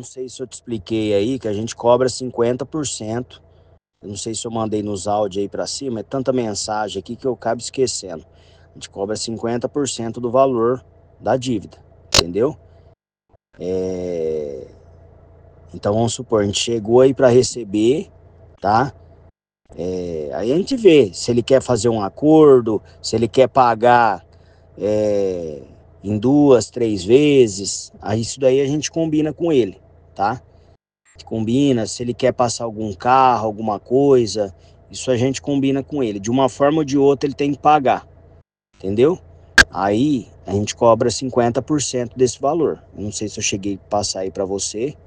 sei se eu te expliquei aí que a gente cobra 50%. Eu não sei se eu mandei nos áudios aí pra cima, é tanta mensagem aqui que eu acabo esquecendo. A gente cobra 50% do valor da dívida, entendeu? Então vamos supor, a gente chegou aí para receber, tá? Aí a gente vê se ele quer fazer um acordo, se ele quer pagar em 2, 3 vezes. Aí isso daí a gente combina com ele, tá? A gente combina se ele quer passar algum carro, alguma coisa. Isso a gente combina com ele. De uma forma ou de outra ele tem que pagar, entendeu? Aí a gente cobra 50% desse valor. Não sei se eu cheguei a passar aí para você.